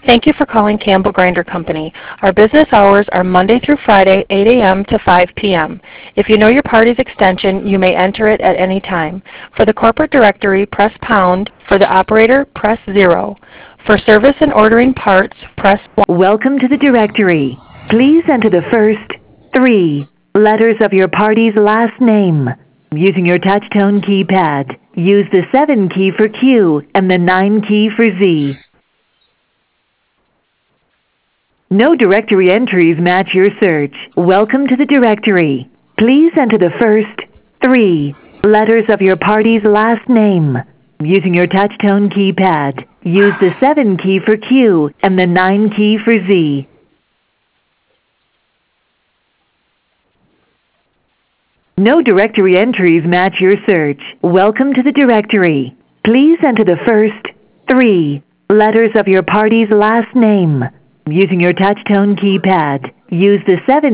Thank you for calling Campbell Grinder Company. Our business hours are Monday through Friday, 8 a.m. to 5 p.m. If you know your party's extension, you may enter it at any time. For the corporate directory, press pound. For the operator, press 0. For service and ordering parts, press 1. Welcome to the directory. Please enter the first 3 letters of your party's last name. Using your touch-tone keypad, use the 7 key for Q and the 9 key for Z. No directory entries match your search. Welcome to the directory. Please enter the first 3 letters of your party's last name. Using your touch-tone keypad, use the 7 key for Q and the 9 key for Z. No directory entries match your search. Welcome to the directory. Please enter the first 3 letters of your party's last name. Using your touch-tone keypad, use the 7